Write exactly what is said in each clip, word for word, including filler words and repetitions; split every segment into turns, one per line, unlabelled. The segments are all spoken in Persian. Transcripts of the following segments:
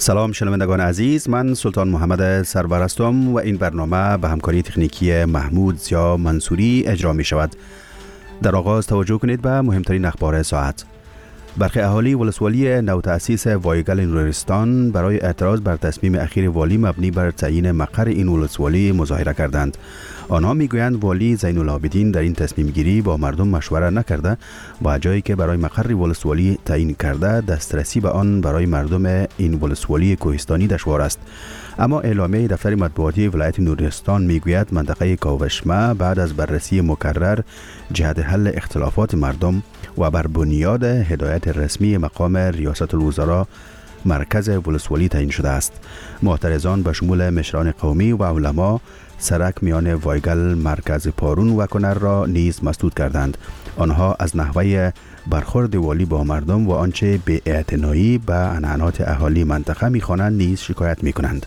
سلام شنوندگان عزیز، من سلطان محمد سرور هستم و این برنامه به همکاری تکنیکی محمود زیا منصوری اجرا می شود. در آغاز توجه کنید به مهمترین اخبار ساعت. برخی اهالی ولسوالی نوتأسیس وایگل نورستان برای اعتراض بر تصمیم اخیر والی مبنی بر تعیین مقر این ولسوالی مظاهره کردند. آنها میگویند والی زین العابدین در این تصمیم گیری با مردم مشوره نکرده و جایی که برای مقر ولسوالی تعیین کرده دسترسی به آن برای مردم این ولسوالی کوهستانی دشوار است. اما اعلامیه دفتر مطبوعاتی ولایت نورستان میگوید منطقه کاوشمه بعد از بررسی مکرر جهت حل اختلافات مردم و بر بنیاد هدایت رسمی مقام ریاست الوزراء مرکز ولسوالی تعیین شده است. معترضان به شمول مشران قومی و علما سرک میان وایگل مرکز پارون و کنر را نیز مسدود کردند. آنها از نحوه برخورد والی با مردم و آنچه به اعتنایی به عنعنات اهالی منطقه می‌خوانند نیز شکایت می‌کنند.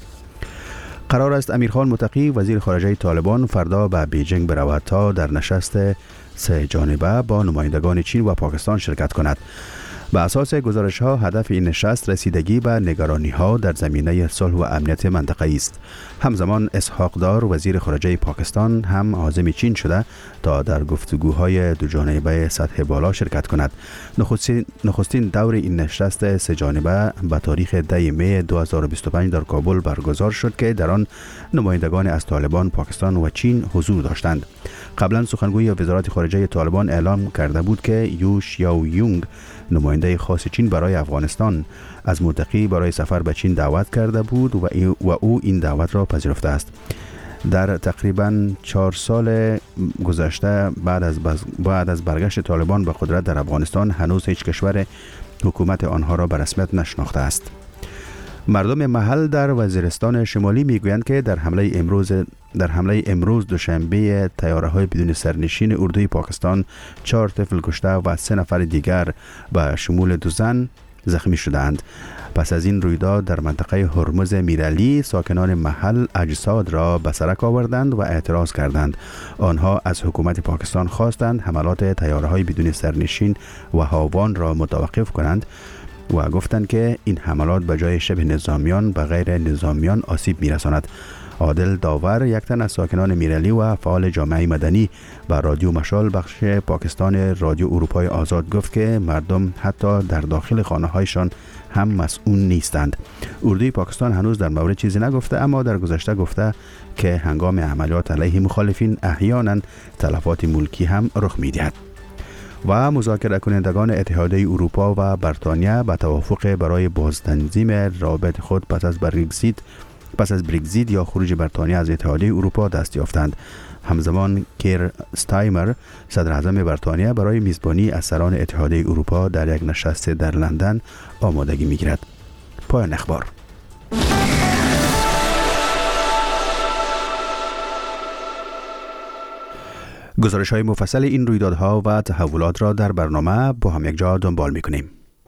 قرار است امیرخان متقی وزیر خارجه طالبان فردا به بیجینگ برود تا در نشست سه جانبه با نمایندگان چین و پاکستان شرکت کند. به اساس گزارش ها هدف این نشست رسیدگی به نگرانی ها در زمینه صلح و امنیت منطقه است. همزمان اسحاق دار وزیر خارجه پاکستان هم عازم چین شده تا در گفتگوهای دو جانبه سطح بالا شرکت کند. نخستین, نخستین دور این نشست سه جانبه به تاریخ ده می دو هزار و بیست و پنج در کابل برگزار شد که در آن نمایندگان از طالبان، پاکستان و چین حضور داشتند. قبلا سخنگوی وزارت خارجه طالبان اعلام کرده بود که یو شیاو یونگ نماینده خاص چین برای افغانستان از متقی برای سفر به چین دعوت کرده بود و, و او این دعوت را پذیرفته است. در تقریباً چهار سال گذشته بعد از بعد از برگشت طالبان به قدرت در افغانستان هنوز هیچ کشور حکومت آنها را به رسمیت نشناخته است. مردم محل در وزیرستان شمالی میگویند که در حمله امروز در حمله امروز دوشنبه طیاره‌های بدون سرنشین اردوی پاکستان چهار طفل کشته و سه نفر دیگر به شمول دو زن زخمی شدند. پس از این رویداد در منطقه هرمز میرعلی ساکنان محل اجساد را به سرک آوردند و اعتراض کردند. آنها از حکومت پاکستان خواستند حملات طیاره‌های بدون سرنشین و هاوان را متوقف کنند و گفتند که این حملات به جای شبه نظامیان به غیر نظامیان آسیب میرساند. عادل داور یک تن از ساکنان میرعلی و فعال جامعه مدنی به رادیو مشال بخش پاکستان رادیو اروپای آزاد گفت که مردم حتی در داخل خانه‌هایشان هم مسئول نیستند. اردوی پاکستان هنوز در مورد چیزی نگفته، اما در گذشته گفته که هنگام عملیات علیه مخالفین احیانا تلفات ملکی هم رخ می‌دهد. و مذاکره کنندگان اتحادیه اروپا و بریتانیا به توافق برای بازتنظیم روابط خود پس از برگزیت پس از برگزیت یا خروج بریتانیا از اتحادیه اروپا دست یافتند. همزمان کیر استایمر صدر اعظم بریتانیا برای میزبانی از سران اتحادیه اروپا در یک نشست در لندن آمادگی می‌گیرد. پایان اخبار. گزارش های مفصل این رویدادها و تحولات را در برنامه با هم یک جا دنبال می‌کنیم.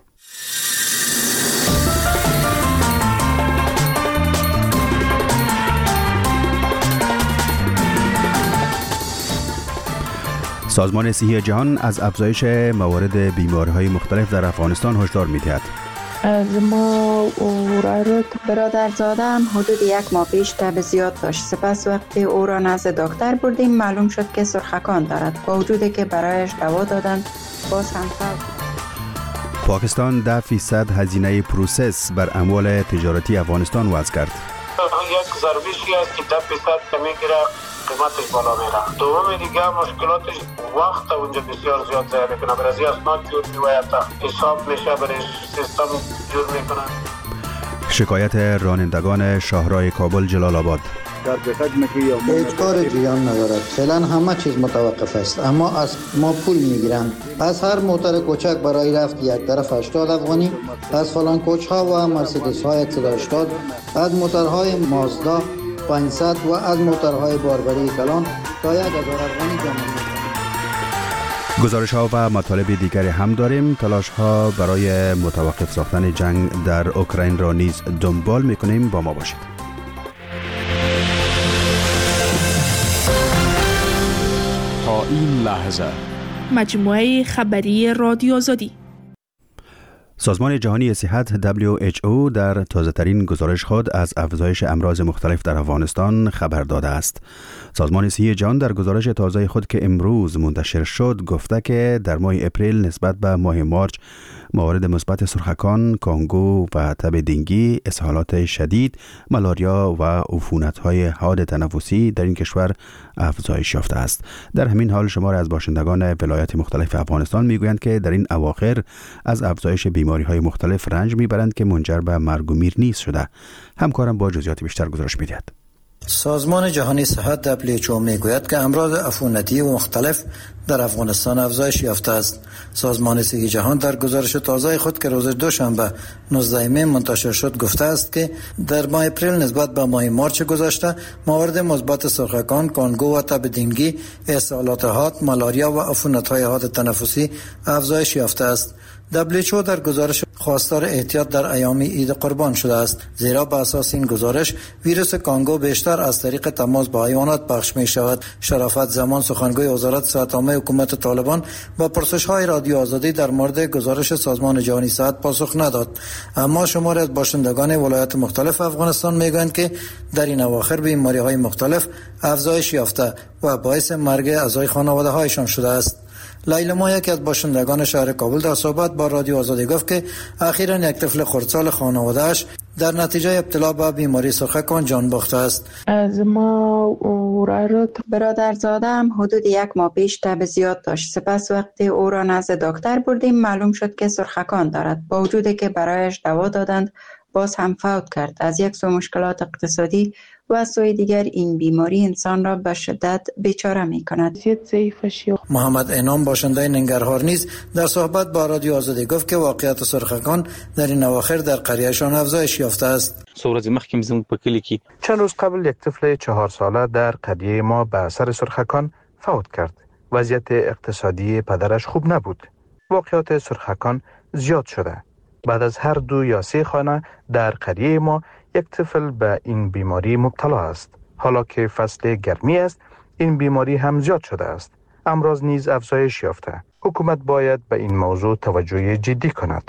سازمان صحی جهان از افزایش موارد بیماری‌های مختلف در افغانستان هشدار می‌دهد.
از ما برادرزاده حدود یک ماه پیش تب زیاد داشت. سپس وقتی او را نزد دکتر بردیم معلوم شد که سرخکان دارد. با وجودی که برایش دوا دادند باز هم فرق.
پاکستان ده فیصد هزینه پروسس بر اموال تجارتی افغانستان وضع کرد.
یک ضربشی است که ده فیصد کمی گیره قیمتش بالا میره. دومی دیگه مشکلاتش وقت اونجا بسیار زیاد ضایع میکنه. برای اسناد جور میوید حساب میشه برای سیستم جور میکنن.
شکایت رانندگان شاهراه کابل جلال آباد.
هیچ کار جریان ندارد. فعلا همه چیز متوقف است، اما از ما پول میگیرند. پس هر موتر کوچک برای رفت یک طرف هشتاد افغانی، پس فلان کوچ ها و مرسدس های صد و هشتاد، از موترهای مازدا پانصد و از موترهای باربری کلان تا یک هزار افغانی جمع می‌کنند.
گزارش ها و مطالب دیگری هم داریم. تلاش ها برای متوقف ساختن جنگ در اوکراین را نیز دنبال میکنیم. با ما باشید.
تا این لحظه
مجموعه خبری رادیو آزادی.
سازمان جهانی صحت دبلیو اچ او در تازه‌ترین گزارش خود از افزایش امراض مختلف در افغانستان خبر داده است. سازمان صحی جهان در گزارش تازه خود که امروز منتشر شد گفته که در ماه اپریل نسبت به ماه مارچ موارد مثبت سرخکان، کانگو و تب دنگی، اسهالات شدید، مالاریا و عفونت‌های حاد تنفسی در این کشور افزایش یافته است. در همین حال شمار از باشندگان ولایات مختلف افغانستان میگویند که در این اواخر از افزایش بیماری‌های مختلف رنج میبرند که منجر به مرگ و میر نیز شده. همکارم با جزئیات بیشتر گزارش می‌دهد.
سازمان جهانی صحت دبلیو اچ او میگوید که امراض عفونتی و مختلف در افغانستان افزایش یافته است. سازمان صحی جهان در گزارش تازه خود که روز دوشنبه نوزدهم می منتشر شد گفته است که در ماه اپریل نسبت به ماه مارچ گذشته موارد مثبت سرخکان، کانگو و تب دنگی، اسهالات حاد، مالاریا و عفونت‌های حاد تنفسی افزایش یافته است. دبلیو اچ او در گزارش خواستار احتیاط در ایام عید قربان شده است، زیرا بر اساس این گزارش ویروس کانگو بیشتر از طریق تماس با حیوانات پخش می شود. شرافت زمان سخنگوی وزارت صحت عامه حکومت طالبان با پرسش‌های رادیو آزادی در مورد گزارش سازمان جهانی صحت پاسخ نداد، اما شماری از باشندگان ولایات مختلف افغانستان میگویند که در این اواخر بیماری‌های مختلف افزایش یافته و باعث مرگ اعضای خانواده‌هایشان شده است. لیلا ما یکی از باشندگان شهر کابل در صحبت با رادیو آزادی گفت که اخیراً یک طفل خردسال خانواده‌اش در نتیجه ابتلا به بیماری سرخکان جان باخته است.
از ما برادرزاده هم حدود یک ماه پیش تب زیاد داشت. سپس وقتی او را نزد دکتر بردیم معلوم شد که سرخکان دارد. با وجودی که برایش دوا دادند باز هم فوت کرد. از یک سو مشکلات اقتصادی و از سوی دیگر این بیماری انسان را به شدت بیچاره می کند.
محمد انعام باشنده ننگرهار نیز در صحبت با رادیو آزادی گفت که واقعیت سرخکان در این اواخر در قریهشان افزایش یافته است.
سورز مخکیم زموږ په کلی کې چند روز قبل یک طفل چهار ساله در قریه ما به اثر سرخکان فوت کرد. وضعیت اقتصادی پدرش خوب نبود. واقعیت سرخکان زیاد شده. بعد از هر دو یا سه خانه در قریه ما یک طفل به این بیماری مبتلا است. حالا که فصل گرمی است این بیماری هم زیاد شده است. امراض نیز افزایش یافته. حکومت باید به این موضوع توجه جدی کند.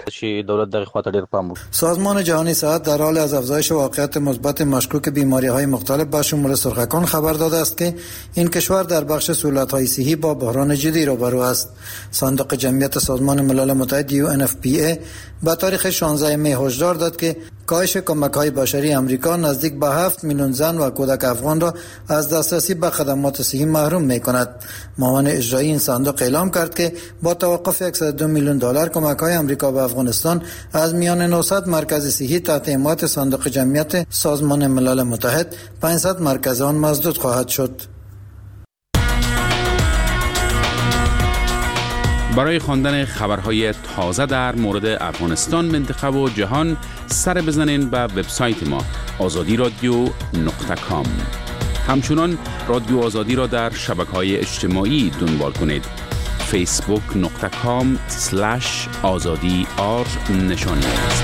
سازمان جهانی صحت در حال از افزایش واقعیت مثبت مشکوک بیماری‌های مختلف به شمول سرخکان خبر داده است که این کشور در بخش سهولت‌های صحی با بحران جدی روبرو است. صندوق جمعیت سازمان ملل متحد یو ان اف پی ای با تاریخ شانزدهم می هشدار داد که کاهش کمک‌های بشری امریکا نزدیک به هفت میلیون زن و کودک افغان را از دسترسی به خدمات صحی محروم می‌کند. معاون اجرایی این صندوق اعلام کرد که با توقف صد و دو میلیون دلار کمک‌های امریکا به افغانستان از میان نهصد مرکز صحی تحت حمایت صندوق جمعیت سازمان ملل متحد پانصد مرکز آن مسدود خواهد شد.
برای خواندن خبرهای تازه در مورد افغانستان، منطقه و جهان سر بزنین به وبسایت ما آزادی رادیو نقطه کام. همچنان رادیو آزادی را در شبکه‌های اجتماعی دنبال کنید. فیسبوک نقطه کام سلش آزادی آر نشانی است.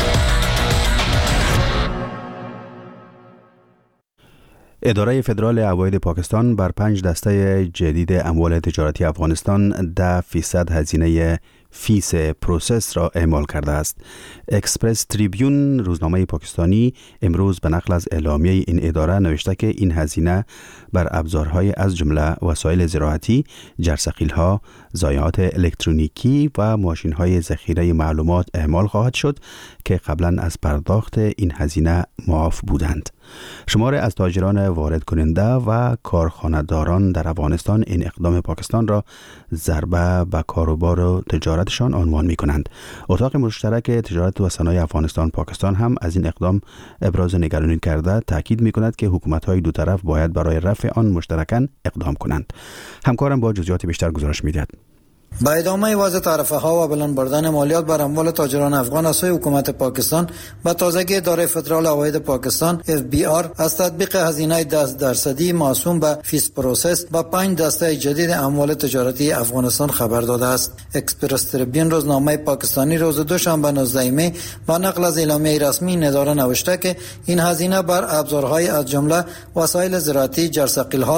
اداره فدرال عواید پاکستان بر پنج دسته جدید اموال تجارتی افغانستان ده فیصد هزینه فیس پروسس را اعمال کرده است. اکسپرس تریبیون روزنامه پاکستانی امروز به نقل از اعلامیه این اداره نوشته که این هزینه بر ابزارهای از جمله وسایل زراعتی، جرثقیل‌ها، ضایعات الکترونیکی و ماشین‌های ذخیره معلومات اعمال خواهد شد که قبلا از پرداخت این هزینه معاف بودند. شمار از تاجران وارد کننده و کارخانه‌داران در افغانستان این اقدام پاکستان را ضربه به کاروبار و تجارتشان عنوان می‌کنند. اتاق مشترک تجارت و صنایع افغانستان پاکستان هم از این اقدام ابراز نگرانی کرده تاکید می‌کند که حکومت‌های دو طرف باید برای رفع آن مشترکاً اقدام کنند. همکارم با جزئیات بیشتر گزارش می‌دهد.
با ادامه وضع تعرفه ها و بلند بردن مالیات بر اموال تاجران افغان از سوی حکومت پاکستان، با تازگی اداره فدرال عواید پاکستان اف بی آر از تطبیق هزینه ده درصدی موسوم به فیس پروسس با پنج دسته جدید اموال تجارتی افغانستان خبر داده است. اکسپرس تریبیون روزنامه پاکستانی روز دوشنبه نوزدهم می با نقل از اعلامیه رسمی این اداره نوشته که این هزینه بر ابزارهای از جمله وسایل زراعتی، جرثقیل‌ها،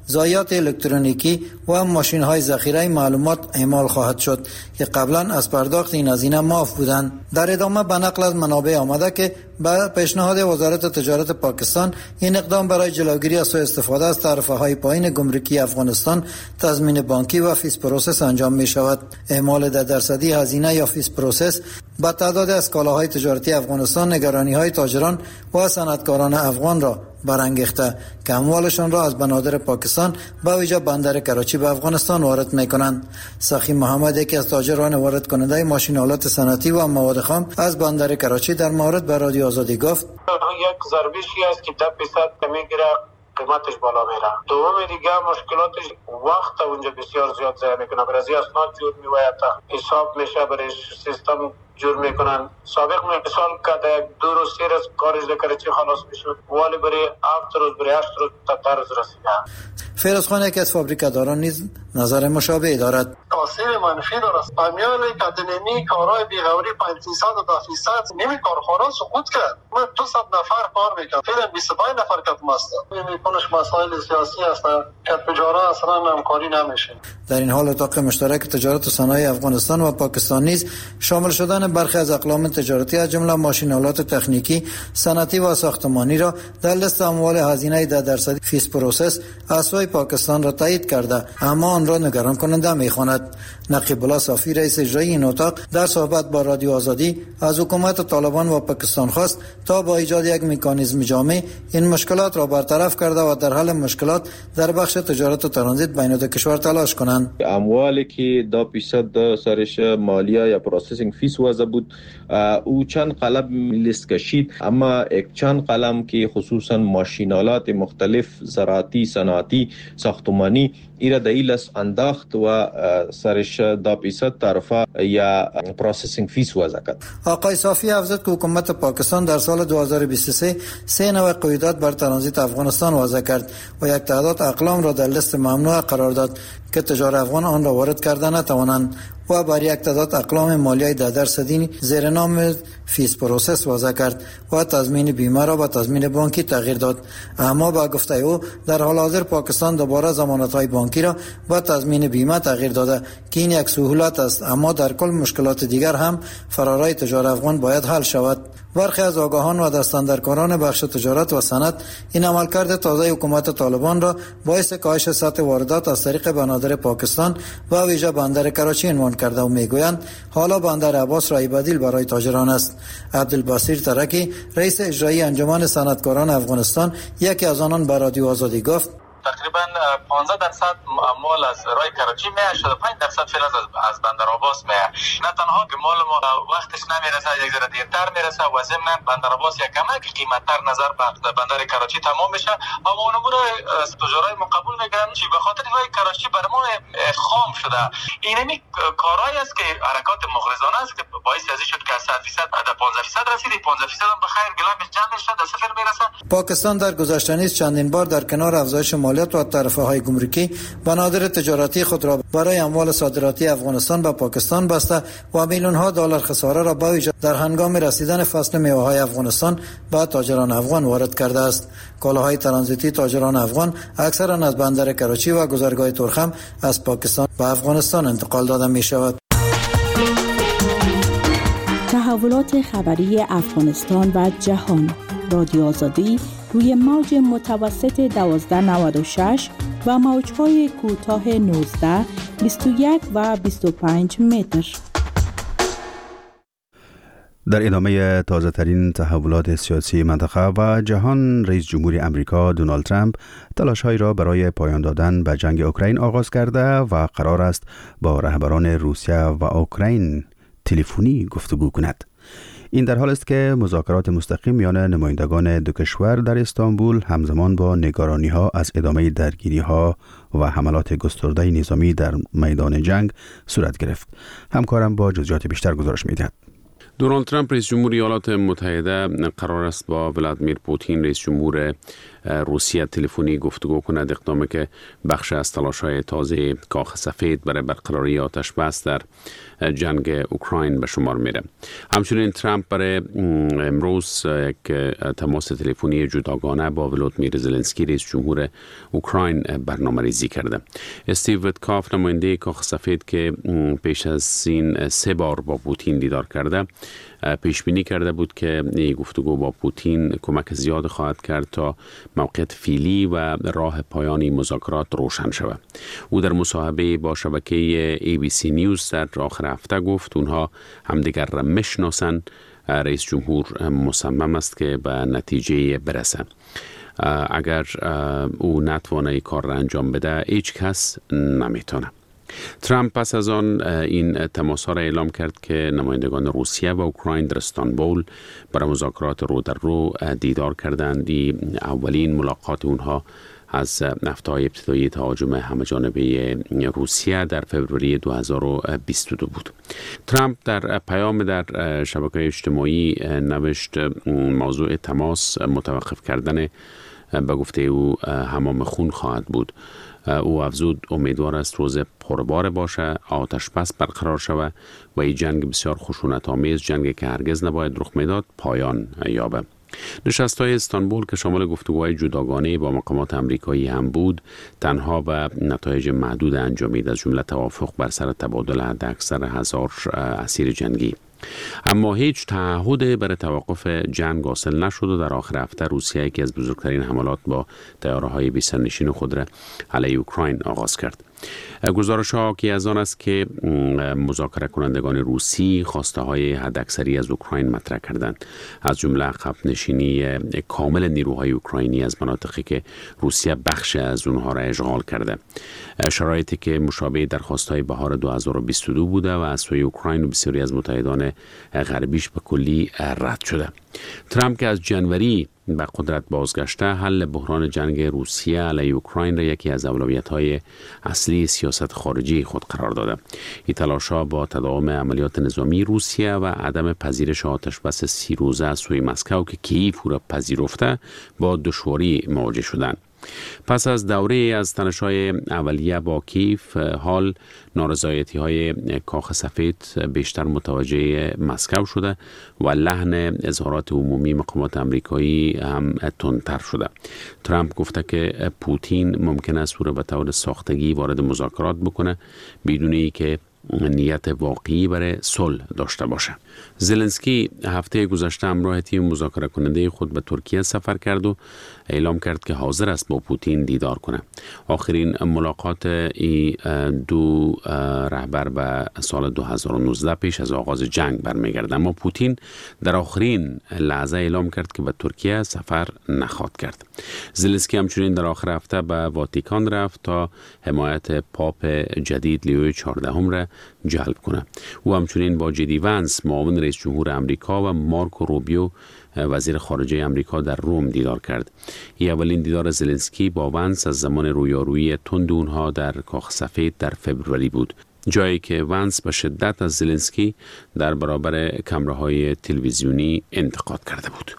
ضایعات الکترونیکی و ماشین‌های ذخیره معلومات اعمال خواهد شد که قبلا از پرداخت این هزینه معاف بودند. در ادامه به نقل از منابع آمده که با پیشنهاد وزارت تجارت پاکستان این اقدام برای جلوگیری از سوء استفاده از تعرفه‌های پایین گمرکی افغانستان تضمین بانکی و فیس پروسس انجام می شود. اعمال ده درصدی هزینه یا فیس پروسس با تعداد از کالاهای تجارتی افغانستان نگرانی‌های تاجران و صنعتکاران افغان را برانگیخته که اموالشان را از بنادر پاکستان به ویژه بندر کراچی به افغانستان وارد می‌کنند. سخی محمد یکی از تاجران وارد کننده ماشین‌آلات صنعتی و مواد خام از بندر کراچی در مورد به رادیو آزادی گفت:
یک ضربشی است که ده درصد میگیره، قیمتش بالا میره. دوم دیگه مشکلاتش وقت اونجا بسیار زیاد ضایع میکنه. برای اسناد جور میوید، حساب میشه، برای سیستم جور میکنن. سابق مثال که یک دو روز سه روز کارش کراچی خلاص میشد، ولی برای هفت روز برای هشت روز تا طرز رسیده.
فیروز خان یکی از فابریکاداران نیز نظر مشابه دارد.
تاثیر منفی دارد. پامیال کدنمی کارهای بیغوری پنجاه درصد نمی کارخانه سقوط کرد. من دو صد نفر کار میکرد، فعلا بیست و پنج نفر کتم است. میکنش مسائل سیاسی است که تجارت اصلا همکاری نمیشه.
در این حال اتاق مشترک تجارت و صنایع افغانستان و پاکستان نیز شامل شدن برخی از اقلام تجارتی از جمله ماشین‌آلات تکنیکی، صنعتی و ساختمانی را در لیست اموال هزینه ده درصدی فیس پروسس از سوی پاکستان را تایید کرده، اما آن را نگران کننده می‌خواند. نقیب الله صافی رئیس اجرایی این اتاق در صحبت با رادیو آزادی از حکومت طالبان و پاکستان خواست تا با ایجاد یک مکانیزم جامع این مشکلات را برطرف کرده و در حل مشکلات در بخش تجارت و ترانزیت بین دو کشور تلاش کنند.
اموالی که دو درصد سرش مالیه یا پروسسینگ فیس وضع بود، او چند قلم لیست کشید، اما یک چند قلم که خصوصا ماشینالات مختلف زراعتی، صنعتی، ساختمانی ایرا دایلس انداخت و سرش دو درصد تعرفه یا پروسسینگ فیس وضع کرد.
آقای صافی افزود که حکومت پاکستان در سال دو هزار و بیست و سه سه نوع قیودات بر ترانزیت افغانستان وضع کرد و یک تعداد اقلام را در لیست ممنوع قرار داد که تجار افغان آن را وارد کرده نتوانند و بر یک تعداد اقلام مالیه ده درصدی زیر نام فیس پروسس وضع کرد و تضمین بیمه را به تضمین بانکی تغییر داد. اما با گفته او در حال حاضر پاکستان دوباره ضمانت‌های بانکی را به تضمین بیمه تغییر داده که این یک سهولت است، اما در کل مشکلات دیگر هم فرارای تجار افغان باید حل شود. برخی از آگاهان و دستاندرکاران بخش تجارت و صنعت این عملکرد تازه حکومت طالبان را باعث کاهش سطح واردات از طریق بنادر پاکستان و ویژه بندر کراچی عنوان کرده و میگویند حالا بندر عباس راه بدیل برای تاجران است. عبدالبصیر ترکی رئیس اجرایی انجمن صنعتکاران افغانستان یکی از آنان به رادیو آزادی گفت:
تقریبا پانزده درصد مال از راه کراچی میاد، شصت و پنج درصد فعلا از از بندر عباس میاد. نه تنها که مال ما وقتش نمیرسه، یک ذره دیرتر میرسه و ضمن بندر عباس یک کمک قیمتتر نظر به بندر کراچی تمام میشه. اما اونمون از تجارای ما قبول میکنن که به خاطر راه کراچی بر ما خام شده. اینمی کارایی است که حرکات مغرضانه است که باعث ازی شد که صد درصد تا پانزده درصد رسید. پانزده درصد هم بخیر گلم جمع شد در سفر میرسه.
پاکستان در گذشته نیز چندین بار در کنار افزایش مالیات و تعرفه‌های گمرکی بنادر تجارتی خود را برای اموال صادراتی افغانستان به پاکستان بسته و میلیون‌ها دلار خساره را با ویژه در هنگام رسیدن فصل میوه‌های افغانستان به تاجران افغان وارد کرده است. کالاهای ترانزیتی تاجران افغان اکثرا از بندر کراچی و گذرگاه ترخم از پاکستان به افغانستان انتقال داده می‌شود.
تحولات خبری افغانستان و جهان. رادیو آزادی روی موج متوسط دوازده نود و شش و موج‌های کوتاه نوزده، بیست و یک و بیست و پنج متر.
در ادامه تازه ترین تحولات سیاسی منطقه و جهان، رئیس جمهوری امریکا دونالد ترامپ تلاش‌هایی را برای پایان دادن به جنگ اوکراین آغاز کرده و قرار است با رهبران روسیه و اوکراین تلفنی گفتگو کند. این در حال است که مذاکرات مستقیم میان نمایندگان دو کشور در استانبول همزمان با نگرانی‌ها از ادامه درگیری‌ها و حملات گسترده نظامی در میدان جنگ صورت گرفت. همکارم با جزئیات بیشتر گزارش می‌دهد.
دونالد ترامپ رئیس جمهور ایالات متحده قرار است با ولادیمیر پوتین رئیس جمهور روسیه تلفنی گفتگو کند، اقدامی که بخش از تلاش‌های تازه کاخ سفید برای برقراری آتش بس در جنگ اوکراین به شمار میره. همچنین ترامپ برای امروز یک تماس تلفنی جداگانه با ولودیمیر زلنسکی رئیس جمهور اوکراین برنامه‌ریزی کرده. استیو ویتکاف نماینده کاخ سفید که پیش از این سه بار با پوتین دیدار کرده پیش بینی کرده بود که این گفتگو با پوتین کمک زیاد خواهد کرد تا موقعیت فعلی و راه پایانی مذاکرات روشن شود. او در مصاحبه با شبکه ای بی سی نیوز در آخر هفته گفت اونها همدیگر را میشناسند. رئیس جمهور مصمم است که به نتیجه برسه. اگر او نتوانه این کار را انجام بده هیچ کس نمیتونه. ترامپ پس از آن این تماس ها را اعلام کرد که نمایندگان روسیه و اوکراین در استانبول برای مذاکرات رو در رو دیدار کردند. اولین ملاقات اونها از هفته‌های ابتدایی تهاجم همه‌جانبه روسیه در فوریه دو هزار و بیست و دو بود. ترامپ در پیام در شبکه اجتماعی نوشت موضوع تماس متوقف کردن به گفته او حمام خون خواهد بود. او افزود امیدوار است روز پربار باشه، آتش بس برقرار شود و این جنگ بسیار خشونت آمیز، جنگی که هرگز نباید رخ میداد، پایان یابه. نشست‌های استانبول که شامل گفتگوهای جداگانه با مقامات آمریکایی هم بود، تنها به نتایج محدود انجامید، از جمله توافق بر سر تبادل حداکثر هزار اسیر جنگی. اما هیچ تعهد برای توقف جنگ حاصل نشد و در آخر هفته روسیه یکی از بزرگترین حملات با طیاره‌های بی سرنشین خود را علیه اوکراین آغاز کرد. گزارش ها که از آن است که مذاکره کنندگان روسی خواسته های حداکثری از اوکراین مطرح کردند، از جمله عقب نشینی کامل نیروهای اوکراینی از مناطقی که روسیه بخش از اونها را اشغال کرده، شرایطی که مشابه درخواست‌های بهار دو هزار و بیست و دو بوده و از سوی اوکراین و بسیاری از متحدان غربیش به کلی رد شده. ترامپ که از جنوری به قدرت بازگشته، حل بحران جنگ روسیه علیه اوکراین را یکی از اولویت‌های اصلی سیاست خارجی خود قرار داده. این تلاش‌ها با تداوم عملیات نظامی روسیه و عدم پذیرش آتش بس سی روزه از سوی مسکو که کییف او را پذیرفته با دشواری مواجه شدند. پس از دوره از تنش‌های اولیه با کیف، حال نارضایتی‌های کاخ سفید بیشتر متوجه مسکو شده و لحن اظهارات عمومی مقامات آمریکایی هم تندتر شده. ترامپ گفته که پوتین ممکن است او را به طور ساختگی وارد مذاکرات بکنه بدون اینکه نیت واقعی برای صلح داشته باشه. زلنسکی هفته گذشته همراه تیم مذاکره کننده خود به ترکیه سفر کرد و اعلام کرد که حاضر است با پوتین دیدار کنه. آخرین ملاقات این دو رهبر به سال دو هزار و نوزده پیش از آغاز جنگ برمیگرده، اما پوتین در آخرین لحظه اعلام کرد که به ترکیه سفر نخواهد کرد. زلنسکی همچنین در آخر هفته به واتیکان رفت تا حمایت پاپ جدید لیو چهاردهم را جلب کنه. او همچنین با جدی ونس معاون رئیس جمهور امریکا و مارکو روبیو وزیر خارجه امریکا در روم دیدار کرد. این اولین دیدار زلنسکی با ونس از زمان رویارویی تند اونها در کاخ سفید در فبروری بود، جایی که ونس به شدت از زلنسکی در برابر کامراهای تلویزیونی انتقاد کرده بود.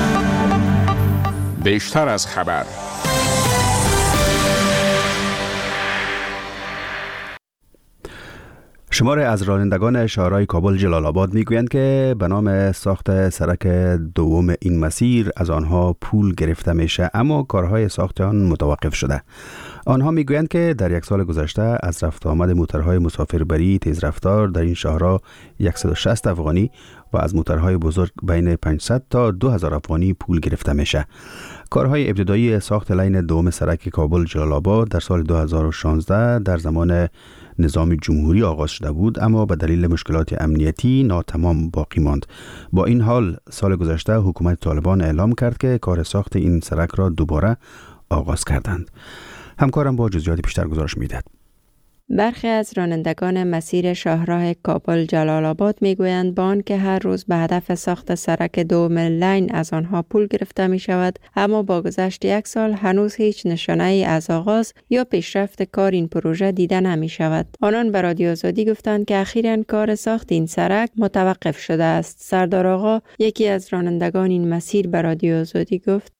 بیشتر از خبر.
شمار از رانندگان شهرهای کابل جلال آباد میگویند که به نام ساخت سرک دوم این مسیر از آنها پول گرفته میشه، اما کارهای ساخت آن متوقف شده. آنها میگویند که در یک سال گذشته از رفت آمد موتورهای مسافربری تیز رفتار در این شهرها صد و شصت افغانی و از موتورهای بزرگ بین پانصد تا دو هزار افغانی پول گرفته میشه. کارهای ابتدایی ساخت لین دوم سرک کابل جلال آباد در سال دو هزار و شانزده در زمان نظام جمهوری آغاز شده بود، اما به دلیل مشکلات امنیتی ناتمام باقی ماند. با این حال سال گذشته حکومت طالبان اعلام کرد که کار ساخت این سرک را دوباره آغاز کردند. همکارم با جزئیات بیشتر گزارش می‌دهد.
برخی از رانندگان مسیر شاهراه کابل جلال آباد میگویند با آنکه هر روز به هدف ساخت سرک دوم لین از آنها پول گرفته می شود، اما با گذشت یک سال هنوز هیچ نشانه ای از آغاز یا پیشرفت کار این پروژه دیده نمی شود. آنان به رادیو آزادی گفتند که اخیراً کار ساخت این سرک متوقف شده است. سردار آقا، یکی از رانندگان این مسیر، به رادیو آزادی گفت: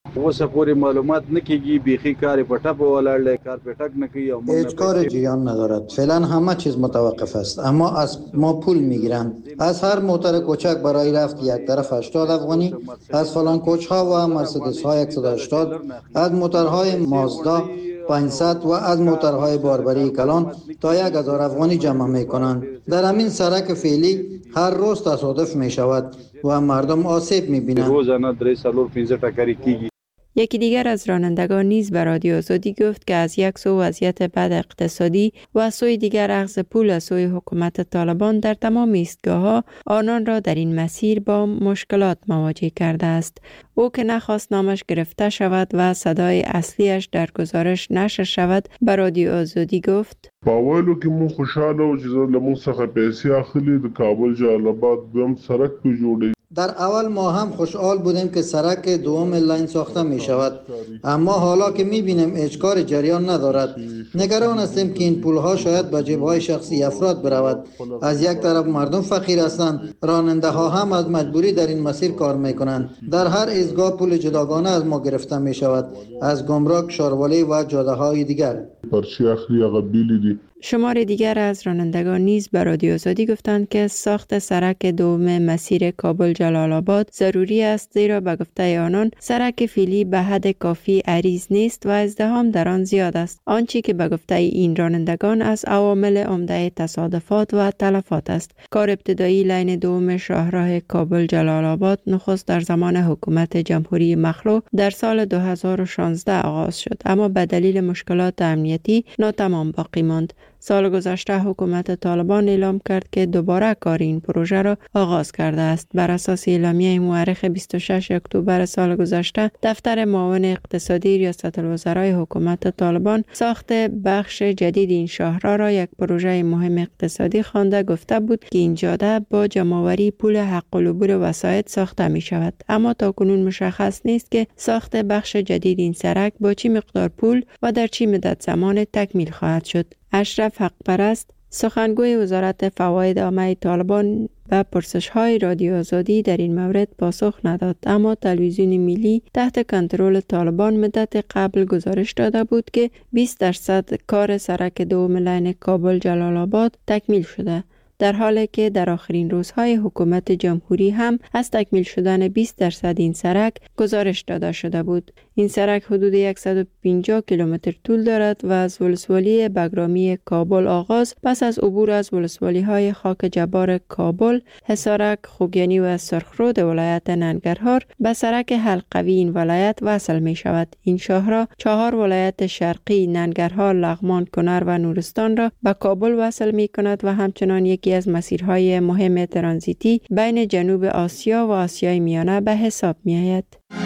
اوس پوری معلومات نکیږي بیخی کار پټه په ولاړ کار پټک نکي او
هیچ کار جریان ندارد. فعلا همه چیز متوقف است، اما از ما پول میگیرند. از هر موتر کوچک برای رفت یک طرف هشتاد افغانی، از فلان کوچ ها و مرسدس ها صد و هشتاد، از موترهای مازدا پانصد و از موترهای باربری کلان تا یک هزار افغانی جمع می کنند. در همین سرک فعلی هر روز تصادف می شود و مردم آسیب می بینند.
روزانه درې سالور پنځه ټکری کیږي.
یکی دیگر از رانندگان نیز به رادیو آزادی گفت که از یک سو وضعیت بد اقتصادی و از سوی دیگر اخذ پول از سوی حکومت طالبان در تمام ایستگاه‌ها آنان را در این مسیر با مشکلات مواجه کرده است. او که نخواست نامش گرفته شود و صدای اصلیش در گزارش نشر شود به رادیو آزادی گفت:
باولو که مون خوشحاله و چیزا لمون څخه پیسې اخلي د کابل جلال‌آباد دوم سرک په جوړي.
در اول ما هم خوشحال بودیم که سرک دوم لاین ساخته می شود، اما حالا که می بینیم هیچ کار جریان ندارد نگران هستیم که این پولها شاید به جیب‌های شخصی افراد برود. از یک طرف مردم فقیر هستند، راننده ها هم از مجبوری در این مسیر کار می کنند. در هر ایستگاه پول جداگانه از ما گرفته می شود، از گمرک، شاروالی و جاده های دیگر.
پرچی اخری هغه بیلی دی.
شمار دیگر از رانندگان نیز به رادیو آزادی گفتند که ساخت سرک دوم مسیر کابل جلال آباد ضروری است، زیرا به گفته آنان سرک فعلی به حد کافی عریض نیست و ازدحام در آن زیاد است. آنچه که به گفته این رانندگان از عوامل عمده تصادفات و تلفات است. کار ابتدایی لاین دوم شاهراه کابل جلال آباد نخست در زمان حکومت جمهوری مخلو در سال دو هزار و شانزده آغاز شد، اما به دلیل مشکلات امنیتی ناتمام باقی ماند. سال گذشته حکومت طالبان اعلام کرد که دوباره کار این پروژه را آغاز کرده است. بر اساس اعلامیه مورخ بیست و شش اکتبر سال گذشته، دفتر معاون اقتصادی ریاست الوزرای حکومت طالبان ساخت بخش جدید این شاهراه را یک پروژه مهم اقتصادی خوانده گفته بود که این جاده با جمع‌آوری پول حق العبور وسایط ساخته می شود. اما تاکنون مشخص نیست که ساخت بخش جدید این سرک با چه مقدار پول و در چه مدت زمان تکمیل خواهد شد. اشرف حق پرست، سخنگوی وزارت فواید عامه طالبان، به پرسش‌های رادیو آزادی در این مورد پاسخ نداد، اما تلویزیون ملی تحت کنترل طالبان مدت قبل گزارش داده بود که بیست درصد کار سرک دوم لاین کابل جلال آباد تکمیل شده، در حالی که در آخرین روزهای حکومت جمهوری هم از تکمیل شدن بیست درصد این سرک گزارش داده شده بود. این سرک حدود صد و پنجاه کیلومتر طول دارد و از ولسوالی بگرامی کابل آغاز پس از عبور از ولسوالی های خاک جبار کابل، حصارک، خوگیانی و سرخرود ولایت ننگرهار به سرک حلقوی این ولایت وصل می شود. این شاهراه چهار ولایت شرقی ننگرهار، لغمان، کنر و نورستان را به کابل وصل می کند و همچنان یکی از مسیرهای مهم ترانزیتی بین جنوب آسیا و آسیای میانه به حساب می آید.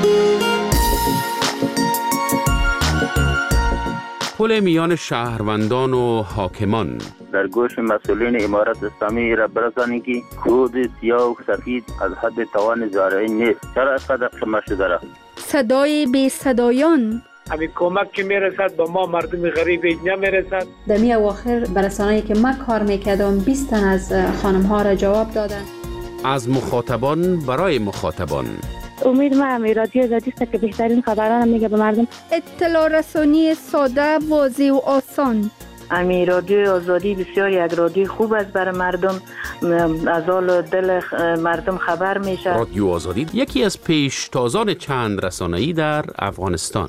پل میان شهروندان و حاکمان
در گوش مسئولین امارت اسلامی را برسانید که کود سیاه و سفید از حد توان زارعی نیست. چرا اینقدر شما شده را؟
صدای بی صدایان،
همین کمک که میرسد به ما مردم غریب نمیرسد.
در می اواخر برسانه‌ای که من کار میکردم بیست تن از خانم ها را جواب دادن.
از مخاطبان برای مخاطبان.
امید ما رادیو آزادی است که بهترین خبران میگه به مردم.
اطلاع رسانی ساده، واضح و آسان.
امی رادیو آزادی بسیار یک رادیو خوب است برای مردم، از حال دل مردم خبر میشه.
رادیو آزادی یکی از پیشتازان چند رسانه‌ای در افغانستان.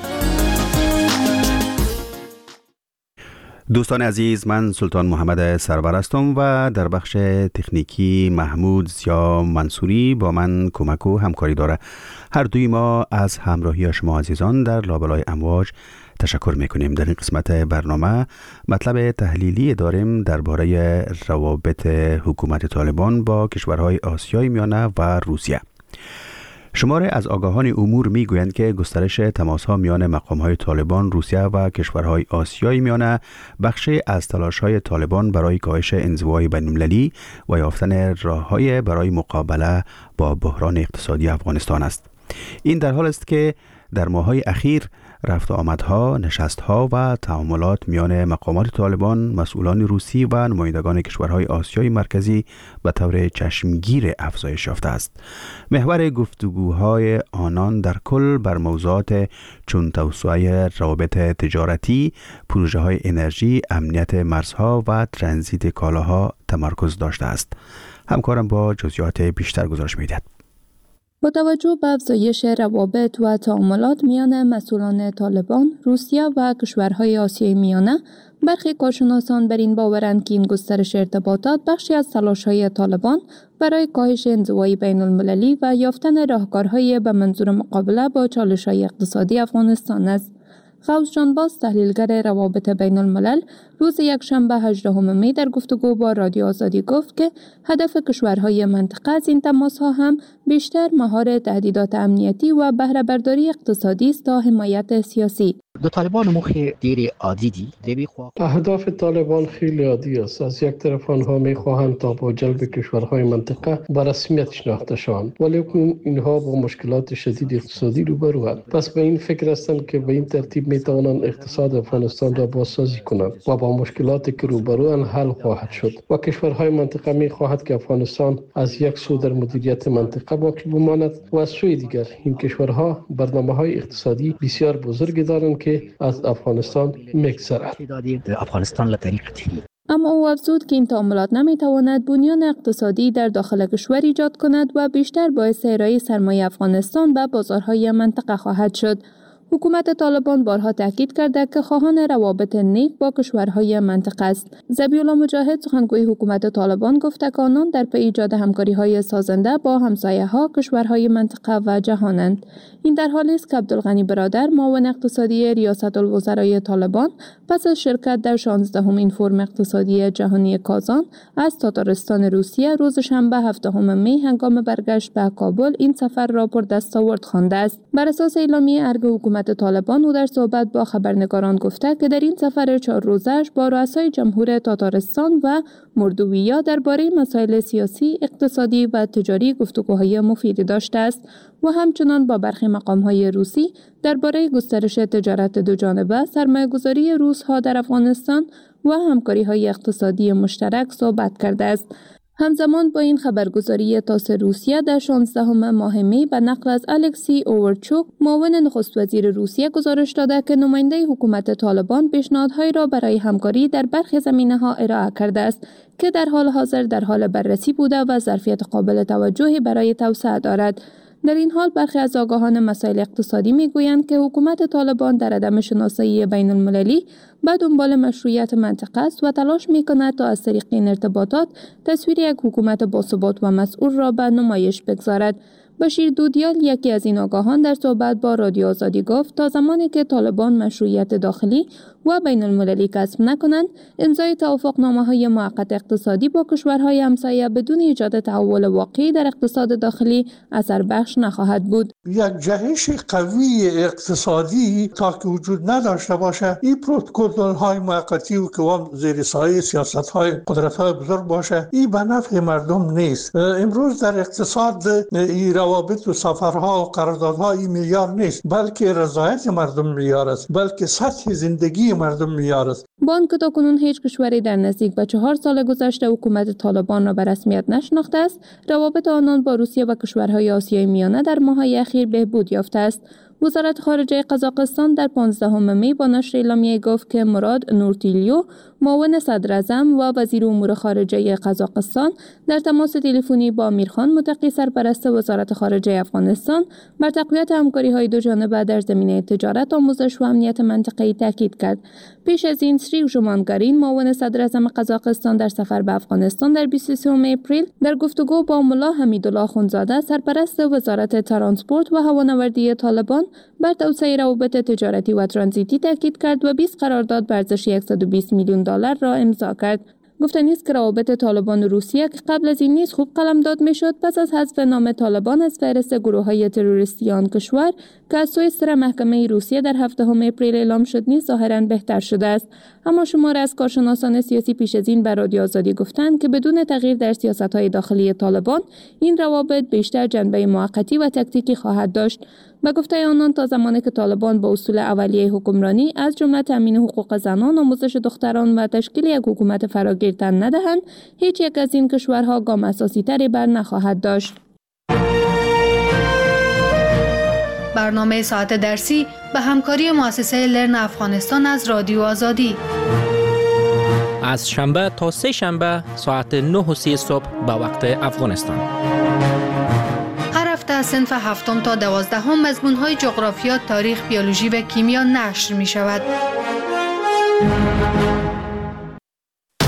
دوستان عزیز، من سلطان محمد سرور هستم و در بخش تکنیکی محمود زیا منصوری با من کمک و همکاری داره. هر دوی ما از همراهی شما عزیزان در لابلای امواج تشکر میکنیم. در این قسمت برنامه مطلب تحلیلی داریم درباره روابط حکومت طالبان با کشورهای آسیای میانه و روسیه. شماره از آگاهان امور می گویند که گسترش تماس‌ها میان مقام‌های طالبان، روسیه و کشورهای آسیای میانه بخشی از تلاش‌های طالبان برای کاهش انزوای بین‌المللی و یافتن راه‌های برای مقابله با بحران اقتصادی افغانستان است. این در حال است که در ماه‌های اخیر رفت و آمدها، نشستها و تعاملات میان مقامات طالبان، مسئولان روسی و نمایندگان کشورهای آسیای مرکزی به طور چشمگیر افزایش یافته است. محور گفتگوهای آنان در کل بر موضوعات چون توسعه روابط تجارتی، پروژه های انرژی، امنیت مرزها و ترانزیت کالاها تمرکز داشته است. همکارم با جزئیات بیشتر گزارش می‌دهد.
با توجه به افزایش روابط و تعاملات میان مسئولان طالبان، روسیه و کشورهای آسیای میانه، برخی کارشناسان بر این باورند که این گسترش ارتباطات بخشی از تلاش‌های طالبان برای کاهش انزوای بین المللی و یافتن راهکارهای به منظور مقابله با چالش‌های اقتصادی افغانستان است. غوث جانباز، تحلیلگر روابط بین الملل، روز یکشنبه هجدهم می در گفتگو با رادیو آزادی گفت که هدف کشورهای منطقه از این تماس‌ها هم بیشتر مهار تهدیدات امنیتی و بهره برداری اقتصادی است تا حمایت سیاسی.
دو طالبان مخی دیر عادی دی.
اهداف طالبان خیلی عادی است. از یک طرف آنها می‌خواهند تا با جلب کشورهای منطقه به رسمیت شناخته شوند، ولی اینها با مشکلات شدید اقتصادی روبروند. پس به این فکر هستند که به این ترتیب می‌توانند اقتصاد افغانستان را بازسازی کنند و با مشکلاتی که روبروند حل خواهد شد. و کشورهای منطقه می‌خواهند که افغانستان از یک سو در مدیریت منطقه باقی بماند و از سوی دیگر این کشورها برنامه‌های اقتصادی بسیار بزرگی دارند که از افغانستان می‌گذرد.
اما او افزود که این تعاملات نمی‌تواند بنیان اقتصادی در داخل کشور ایجاد کند و بیشتر باعث ارائه سرمایه افغانستان به بازارهای منطقه خواهد شد. حکومت طالبان بارها تاکید کرده که خواهان روابط نیک با کشورهای منطقه است. ذبیح‌الله مجاهد، سخنگوی حکومت طالبان، گفته که آنان در پی ایجاد همکاری‌های سازنده با همسایه‌ها، کشورهای منطقه و جهانند. این در حالی است که عبدالغنی برادر، معاون اقتصادی ریاست الوزرای طالبان، پس از شرکت در شانزدهمین فورم اقتصادی جهانی کازان از تاتارستان روسیه روز شنبه هفدهم می هنگام برگشت به کابل این سفر را پر دستاورد خوانده است. بر اساس اعلامیه ارگ حکومت طالبان، او در صحبت با خبرنگاران گفته که در این سفر چهار روزش با رؤسای جمهور تاتارستان و مردویه درباره مسائل سیاسی، اقتصادی و تجاری گفتگوهای مفیدی داشته است و همچنان با برخی مقام‌های روسی درباره گسترش تجارت دوجانبه، سرمایه‌گذاری روس‌ها در افغانستان و همکاری‌های اقتصادی مشترک صحبت کرده است. همزمان با این خبرگزاری تاس روسیه در شانزدهم ماه می به نقل از الکسی اوورچوک، معاون نخست وزیر روسیه، گزارش داده که نماینده حکومت طالبان پیشنهادهایی را برای همکاری در برخی زمینه‌ها ارائه کرده است که در حال حاضر در حال بررسی بوده و ظرفیت قابل توجهی برای توسعه دارد. در این حال برخی از آگاهان مسائل اقتصادی میگویند که حکومت طالبان در عدم شناسایی بین المللی به دنبال مشروعیت منطقه است و تلاش میکند تا از طریق این ارتباطات تصویر یک حکومت باثبات و مسئول را به نمایش بگذارد. بشیر دودیال، یکی از این آگاهان، در صحبت با رادیو آزادی گفت تا زمانی که طالبان مشروعیت داخلی و بین المللی کسب نکنند، امضای توافقنامه‌های موقت اقتصادی با کشورهای همسایه بدون ایجاد تحول واقعی در اقتصاد داخلی اثر بخش نخواهد بود.
یک جهش قوی اقتصادی تا که وجود نداشته باشه، این پروتکل‌های موقتی و که زیر سایه سیاست‌های قدرت‌های بزرگ باشه، این به نفع مردم نیست. امروز در اقتصاد این روابط و سفرها و قراردادها این معیار نیست، بلکه رضایت مردم معیار است، بلکه سطح زندگی مردم معیار است.
با آنکه تاکنون هیچ کشوری در نزدیک به چهار سال گذشته حکومت طالبان را به رسمیت نشناخته است، روابط آنان با روسیه و کشورهای آسیای میانه در ماه‌های اخیر بهبود یافته است. وزارت خارجه قزاقستان در پانزدهم می با نشر اعلامیه گفت که مراد نورتیلیو، معاون صدر اعظم و وزیر امور خارجه قزاقستان، در تماس تلفنی با امیرخان متقی، سرپرست وزارت خارجه افغانستان، بر تقویت همکاری‌های دوجانبه در زمینه تجارت، آموزش و امنیت منطقه‌ای تاکید کرد. پیش از این سری ژومانگارین، معاون صدر اعظم قزاقستان، در سفر به افغانستان در بیست و سوم اپریل در گفتگو با ملا حمیدالله اخوندزاده، سرپرست وزارت ترانسپورت و هوانوردی طالبان، بر توسعه روابط تجارتی و ترانزیتی تاکید کرد و بیست قرارداد به ارزش صد و بیست میلیون دلار را امضا کرد. گفتنی است که روابط طالبان و روسیه که قبل از این نیز خوب قلمداد میشد، پس از حذف نام طالبان از فهرست گروه‌های تروریستی آن کشور که از سوی سر محکمه روسیه در هفتم اپریل اعلام شد نیز ظاهراً بهتر شده است. اما شمار از کارشناسان سیاسی پیش از این به رادیو آزادی گفتند که بدون تغییر در سیاست‌های داخلی طالبان این روابط بیشتر جنبه موقتی و تکتیکی خواهد داشت. به گفته آنان تا زمانی که طالبان با اصول اولیه حکمرانی از جمله تامین حقوق زنان، آموزش دختران و تشکیل یک حکومت فراگیر تن ندهند، هیچ یک از این کشورها گام اساسی تری بر نخواهد داشت.
برنامه ساعت درسی به همکاری مؤسسه لرن افغانستان از رادیو آزادی
از شنبه تا سه شنبه ساعت نه و سی صبح به وقت افغانستان.
هر هفته از صنف هفتم تا دوازدهم مضمون‌های جغرافیا، تاریخ، بیولوژی و کیمیا نشر می شود.